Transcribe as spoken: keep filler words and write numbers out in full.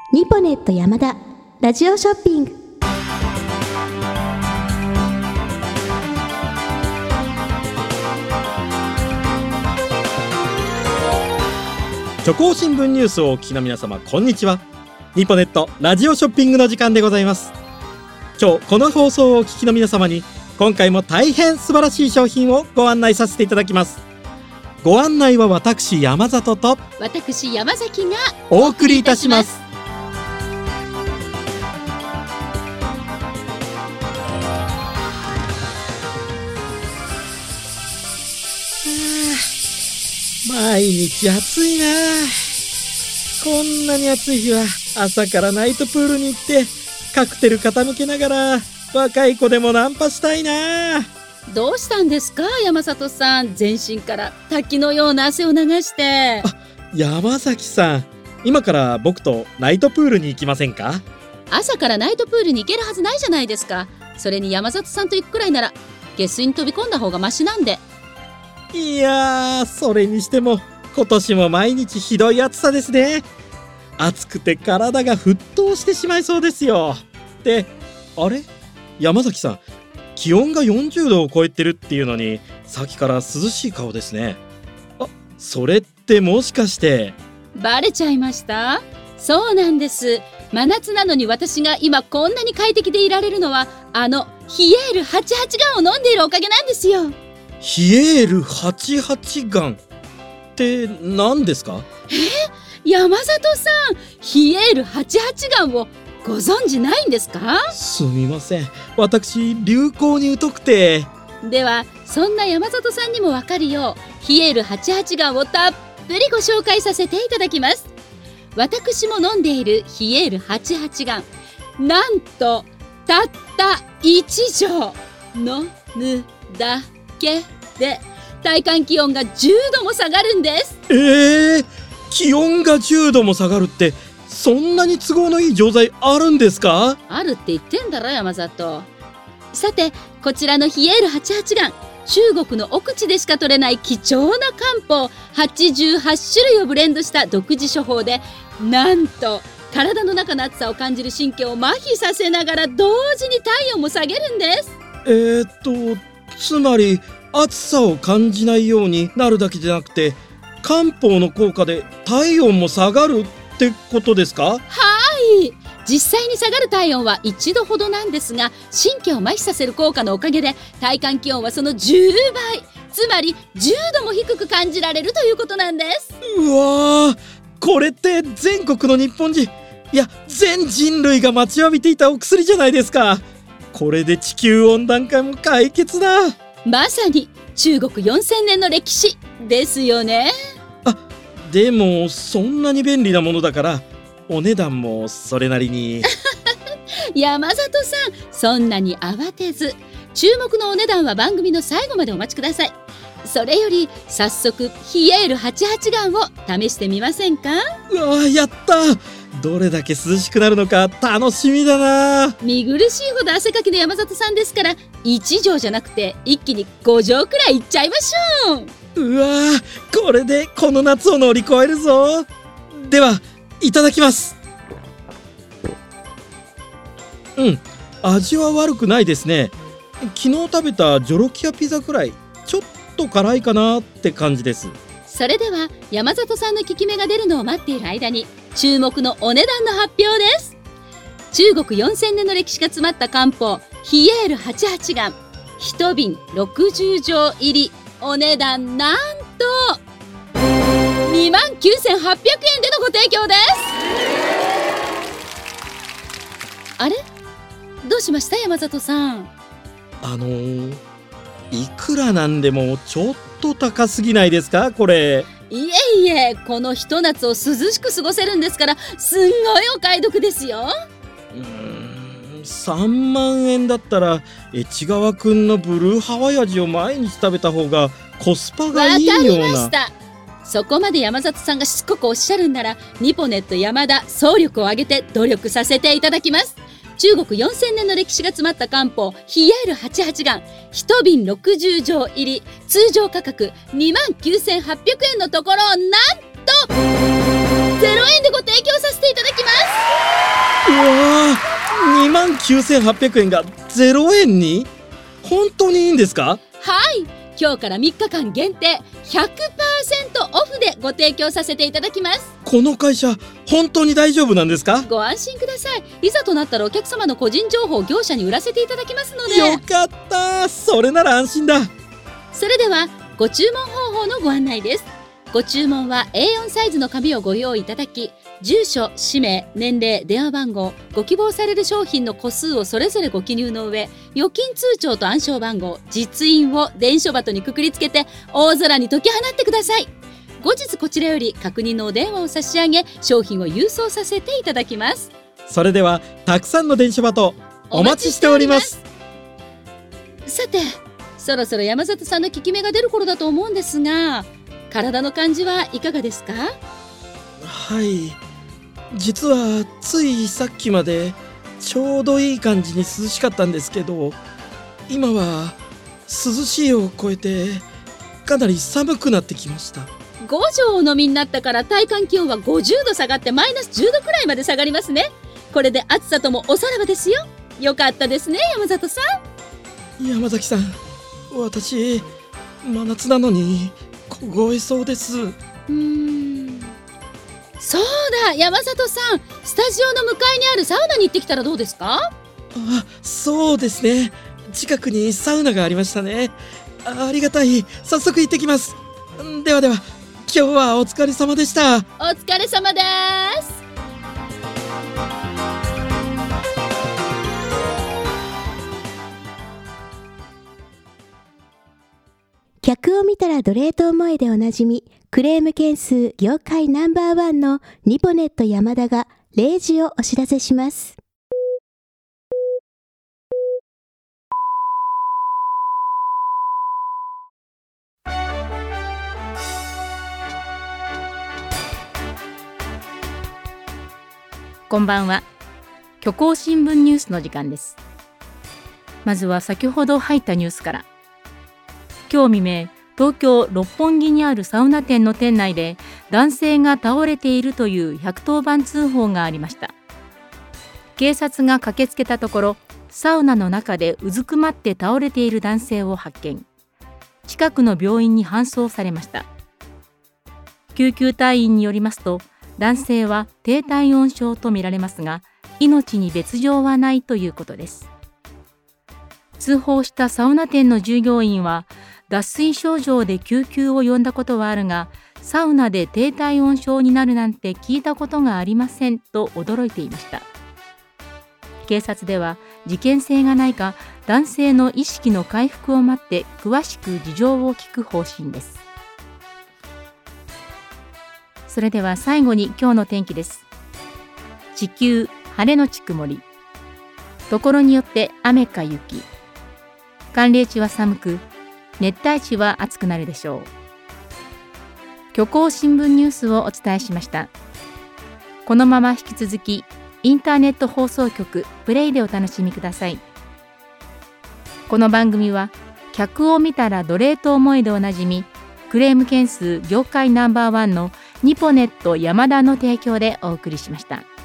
ニポネット山田ラジオショッピング。 虚構新聞ニュースをお聞きの皆様、こんにちは。ニポネットラジオショッピングの時間でございます。今日この放送をお聞きの皆様に、今回も大変素晴らしい商品をご案内させていただきます。ご案内は私山里と私山崎がお送りいたします。毎日暑いな。こんなに暑い日は朝からナイトプールに行ってカクテル傾けながら若い子でもナンパしたいな。 どうしたんですか山里さん、全身から滝のような汗を流して。 あ、山崎さん、今から僕とナイトプールに行きませんか？ 朝からナイトプールに行けるはずないじゃないですか。それに山里さんと行くくらいなら下水に飛び込んだ方がマシなんで。 いやー、それにしても今年も毎日ひどい暑さですね。暑くて体が沸騰してしまいそうですよ。ってあれ、山崎さん、気温がよんじゅうどを超えてるっていうのにさっきから涼しい顔ですね。あ、それってもしかしてバレちゃいました？そうなんです。真夏なのに私が今こんなに快適でいられるのは、あのヒエールはちじゅうはちガンを飲んでいるおかげなんですよ。 ヒエールはちじゅうはちガンって何ですか？ えー、山里さん、ヒエールはちじゅうはちガンをご存知ないんですか？ すみません、私流行に疎くて。 ではそんな山里さんにもわかるよう、ヒエールはちじゅうはちガンをたっぷりご紹介させていただきます。私も飲んでいるヒエールはちじゅうはちガン、なんとたったいちじょう飲むだけで体感気温がじゅうども下がるんです。 えー、気温がじゅうども下がるってそんなに都合のいい錠剤あるんですか？ あるって言ってんだろ山里。さて、こちらのヒエールはちじゅうはちガン、中国の奥地でしか取れない貴重な漢方はちじゅうはちしゅるいをブレンドした独自処方で、なんと体の中の暑さを感じる神経を麻痺させながら同時に体温も下げるんです。 えーっとつまり暑さを感じないようになるだけじゃなくて、漢方の効果で体温も下がるってことですか？ はい、実際に下がる体温はいちどほどなんですが、神経を麻痺させる効果のおかげで体感気温はそのじゅうばい、つまりじゅうども低く感じられるということなんです。 うわー、これって全国の日本人、いや全人類が待ちわびていたお薬じゃないですか。これで地球温暖化も解決だ。 まさに中国よんせんねんの歴史ですよね。 あ、でもそんなに便利なものだからお値段もそれなりに。 山里さん、そんなに慌てず、注目のお値段は番組の最後までお待ちください。それより早速ヒエールはちじゅうはちガンを試してみませんか？ うわー、やった。どれだけ涼しくなるのか楽しみだな。 見苦しいほど汗かきの山里さんですから、いちじょうじゃなくて一気にごじょうくらいいっちゃいましょう。 うわー、これでこの夏を乗り越えるぞ。ではいただきます。うん、味は悪くないですね。昨日食べたジョロキアピザくらいちょっと辛いかなって感じです。 それでは山里さんの効き目が出るのを待っている間に注目のお値段の発表です。中国よんせんねんの歴史が詰まった漢方ヒエールはちじゅうはちガン、いちびんろくじゅうじょう入り、お値段なんとにまんきゅうせんはっぴゃくえんでのご提供です。あれ、どうしました山里さん？ あのー、いくらなんでもちょっと高すぎないですかこれ？ いえいえ、このひと夏を涼しく過ごせるんですから、すんごいお買い得ですよ。 うーん、さんまんえんだったら越川くんのブルーハワイ味を毎日食べた方がコスパがいいような。 わかりました。そこまで山里さんがしつこくおっしゃるんなら、ニポネット山田総力を挙げて努力させていただきます。中国よんせんねんの歴史が詰まった漢方ヒエールはちじゅうはちガン、いちびんろくじゅうじょう入り、通常価格にまんきゅうせんはっぴゃくえんのところ、なんとゼロえんでご提供させていただきます。 きゅうせんはっぴゃくえんがゼロえんに？本当にいいんですか？ はい、今日からみっかかん限定 ひゃくパーセント オフでご提供させていただきます。 この会社本当に大丈夫なんですか？ ご安心ください。いざとなったらお客様の個人情報を業者に売らせていただきますので。 よかった、それなら安心だ。 それではご注文方法のご案内です。ご注文は エーよん サイズの紙をご用意いただき、住所、氏名、年齢、電話番号、ご希望される商品の個数をそれぞれご記入の上、預金通帳と暗証番号、実印を伝書鳩にくくりつけて大空に解き放ってください。後日こちらより確認のお電話を差し上げ、商品を郵送させていただきます。 それではたくさんの伝書鳩お待ちしております。 さて、そろそろ山里さんの効き目が出る頃だと思うんですが、体の感じはいかがですか？ はい、実はついさっきまでちょうどいい感じに涼しかったんですけど、今は涼しいを超えてかなり寒くなってきました。 ご錠お飲みになったから体感気温はごじゅうど下がってマイナスじゅうどくらいまで下がりますね。これで暑さともおさらばですよ。よかったですね、山里さん。山崎さん、私真夏なのに凍えそうです。うーん、そうだ、山里さん、スタジオの向かいにあるサウナに行ってきたらどうですか？ あ、そうですね、近くにサウナがありましたね。 あ, ありがたい、早速行ってきます。ではでは、今日はお疲れ様でした。 お疲れ様です。 客を見たら奴隷と思えでおなじみ、クレーム件数業界ナンバーワンのニポネットヤマダが例示をお知らせします。 こんばんは。虚構新聞ニュースの時間です。まずは先ほど入ったニュースから。今日未明、東京六本木にあるサウナ店の店内で男性が倒れているというひゃくとおばん通報がありました。警察が駆けつけたところ、サウナの中でうずくまって倒れている男性を発見。近くの病院に搬送されました。救急隊員によりますと、男性は低体温症とみられますが、命に別状はないということです。通報したサウナ店の従業員は、脱水症状で救急を呼んだことはあるが、サウナで低体温症になるなんて聞いたことがありませんと驚いていました。警察では事件性がないか男性の意識の回復を待って詳しく事情を聞く方針です。それでは最後に今日の天気です。地球晴れのち曇り、ところによって雨か雪。寒冷地は寒く、熱帯地は暑くなるでしょう。虚構新聞ニュースをお伝えしました。このまま引き続きインターネット放送局プレイでお楽しみください。この番組は客を見たら奴隷と思いでおなじみ、クレーム件数業界ナンバーワンのニポネットヤマダの提供でお送りしました。